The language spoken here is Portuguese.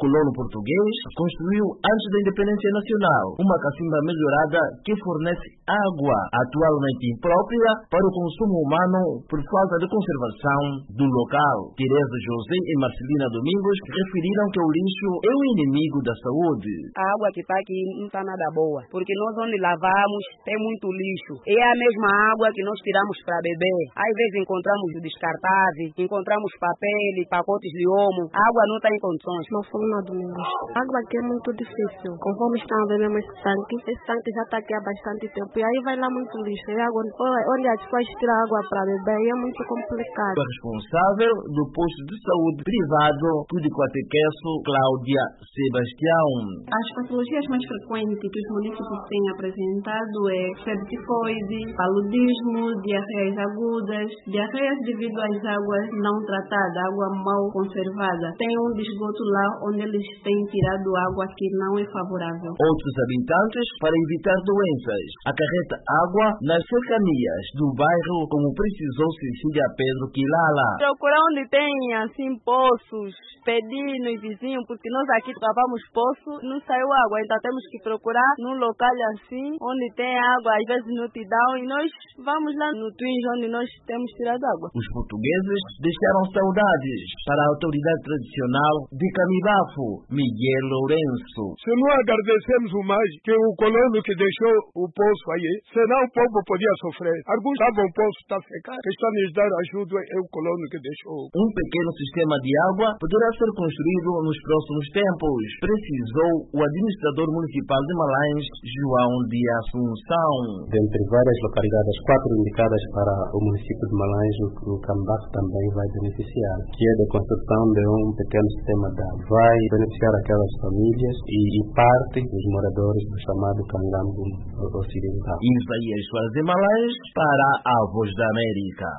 colono português construiu antes da independência nacional uma cacimba melhorada que fornece água, atualmente imprópria para o consumo humano por falta de conservação do local. Teresa José e Marcelina Domingos referiram que o lixo é o inimigo da saúde. A água que está aqui não está nada boa, porque nós onde lavamos tem muito lixo. É a mesma água que nós tiramos para beber. Às vezes encontramos descartável, encontramos papel, pacotes de omo. A água não está em condições. Marcelina Domingos. A água aqui é muito difícil. Conforme estão a ver mesmo esse tanque já está aqui há bastante tempo. E aí vai lá muito lixo. E água, onde as pessoas tiram água para beber, é muito complicado. A responsável do posto de saúde privado de Quatequeço, Cláudia Sebastião. As patologias mais frequentes que os municípios têm apresentado é febre tifoide, paludismo, diarreias agudas, diarreias devido às águas não tratadas, água mal conservada. Tem um esgoto lá onde eles têm tirado água que não é favorável. Outros habitantes, para evitar doenças, acarreta água nas cercanias do bairro, como precisou Cecília Pedro Quilala. Procurar onde tem assim poços, pedir nos vizinhos, porque nós aqui cavamos poço, não saiu água, então temos que procurar num local assim, onde tem água, às vezes no Tidão, e nós vamos lá no Twins, onde nós temos tirado água. Os portugueses deixaram saudades para a autoridade tradicional de Camibafo, Miguel Lourenço. Se não agradecemos o mais que o colono que deixou o poço aí, senão o povo podia sofrer. Alguns estavam o poço está secado, que está nos dar ajuda é o colono que deixou. Um pequeno sistema de água poderá ser construído nos próximos tempos, precisou o administrador municipal de Malães, João de Assunção. Dentre várias localidades, 4 indicadas para o município de Malães, o Cambaco também vai beneficiar, que é da construção de um pequeno sistema de água. Vai beneficiar aquelas famílias e parte dos moradores do chamado Cangambo Ocidental. Isaías Soares de Malães para a Voz da América.